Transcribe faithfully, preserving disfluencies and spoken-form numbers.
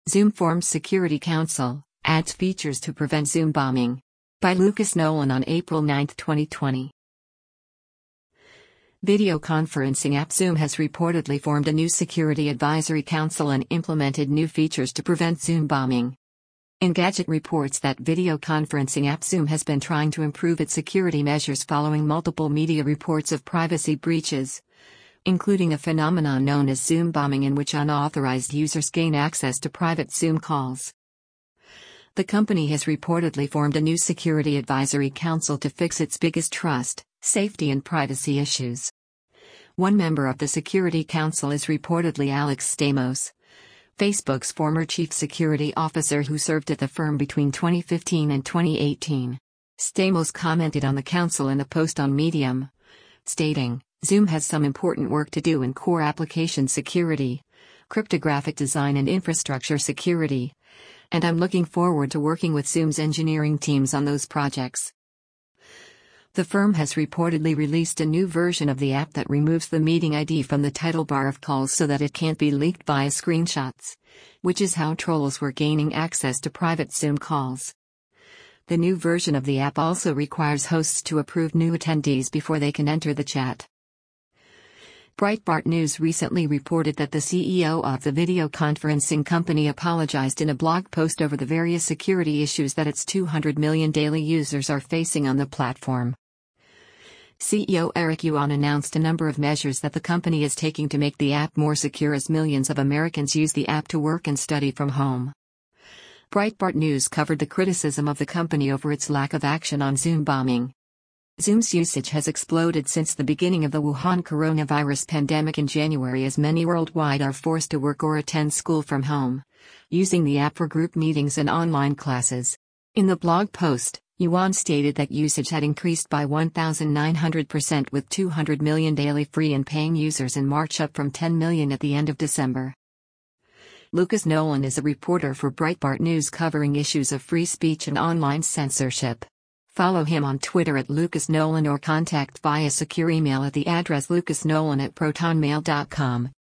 Zoom forms Security Council, adds features to prevent Zoom bombing. By Lucas Nolan on April ninth, twenty twenty. Video conferencing app Zoom has reportedly formed a new Security Advisory Council and implemented new features to prevent Zoom bombing. Engadget reports that video conferencing app Zoom has been trying to improve its security measures following multiple media reports of privacy breaches, including a phenomenon known as Zoom bombing, in which unauthorized users gain access to private Zoom calls. The company has reportedly formed a new Security Advisory Council to fix its biggest trust, safety and privacy issues. One member of the Security Council is reportedly Alex Stamos, Facebook's former chief security officer who served at the firm between twenty fifteen and twenty eighteen. Stamos commented on the council in a post on Medium, stating, "Zoom has some important work to do in core application security, cryptographic design and infrastructure security, and I'm looking forward to working with Zoom's engineering teams on those projects." The firm has reportedly released a new version of the app that removes the meeting I D from the title bar of calls so that it can't be leaked via screenshots, which is how trolls were gaining access to private Zoom calls. The new version of the app also requires hosts to approve new attendees before they can enter the chat. Breitbart News recently reported that the C E O of the video conferencing company apologized in a blog post over the various security issues that its two hundred million daily users are facing on the platform. C E O Eric Yuan announced a number of measures that the company is taking to make the app more secure as millions of Americans use the app to work and study from home. Breitbart News covered the criticism of the company over its lack of action on Zoom bombing. Zoom's usage has exploded since the beginning of the Wuhan coronavirus pandemic in January, as many worldwide are forced to work or attend school from home, using the app for group meetings and online classes. In the blog post, Yuan stated that usage had increased by one thousand nine hundred percent with two hundred million daily free and paying users in March, up from ten million at the end of December. Lucas Nolan is a reporter for Breitbart News covering issues of free speech and online censorship. Follow him on Twitter at Lucas Nolan or contact via secure email at the address lucasnolan at protonmail dot com.